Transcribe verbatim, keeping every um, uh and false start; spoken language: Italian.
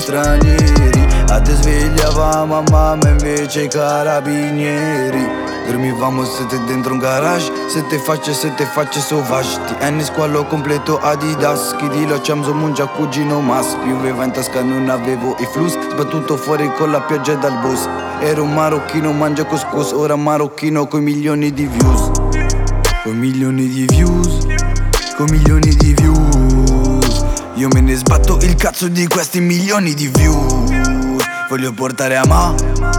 stranieri. A te svegliava mamma ma invece i carabinieri. Dormivamo sette dentro un garage, sette facce, sette facce sauvage. Ti anni squallo completo Adidas. Chi di lo ciamzo mungia cugino mas. Pioveva in tasca non avevo i flus. Sbattuto fuori con la pioggia dal bus. Ero un marocchino, mangia couscous. Ora marocchino coi milioni di views. Con milioni di views. Con milioni di views. Io me ne sbatto il cazzo di questi milioni di views. Voglio portare a ma